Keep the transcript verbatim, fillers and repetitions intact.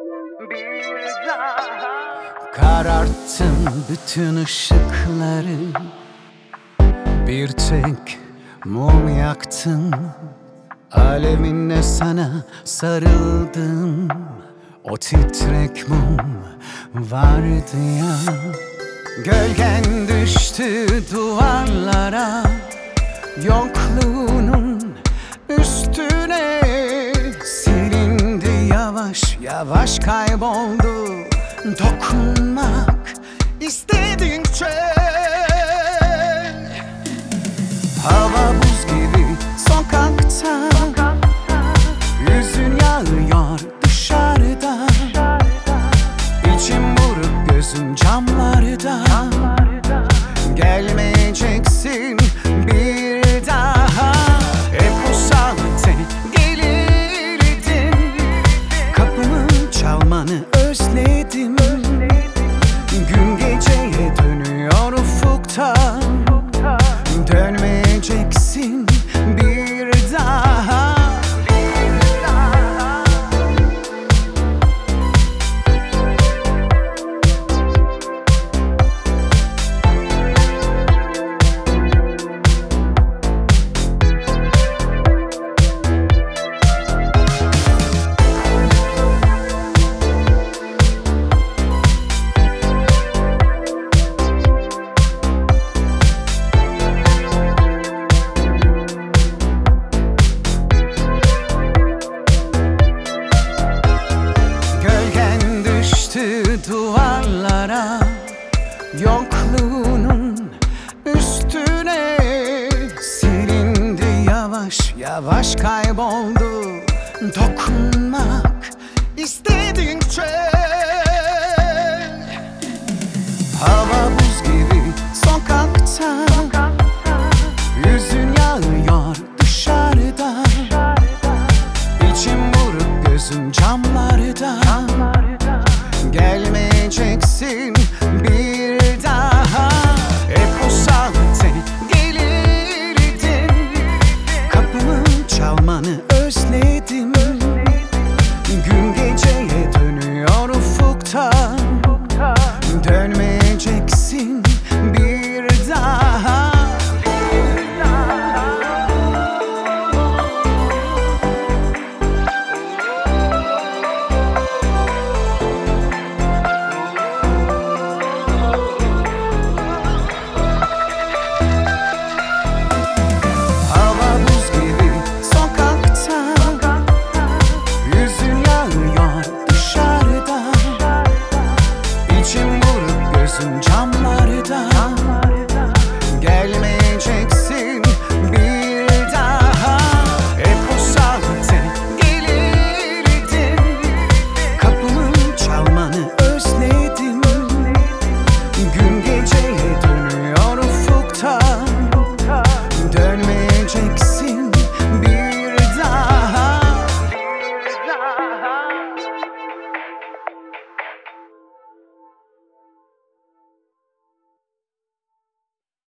bir daha. Kararttın bütün ışıkları, bir tek mum yaktın. Aleminle sana sarıldım. O titrek mum vardı ya. Gölgen düştü duvarlara, yokluğunun üstüne silindi, yavaş yavaş kayboldu. Dokunmak istedikçe hava buz gibi sokakta, yüzün yağıyor dışarıda. İçim buruk, gözüm camlarda. Gelmeyeceksin bir daha. Hep o saatte gelirdin, kapımın çalmanı özledim. Gün geceye dönüyor ufukta, dönmeyeceksin bir daha. Duvarlara, yokluğunun üstüne silindi, yavaş yavaş kayboldu. Dokunmak istedikçe hava buz gibi sokakta, yüzün yağıyor dışarıda. İçim buruk, gözüm camlarda. Gelmeyeceksin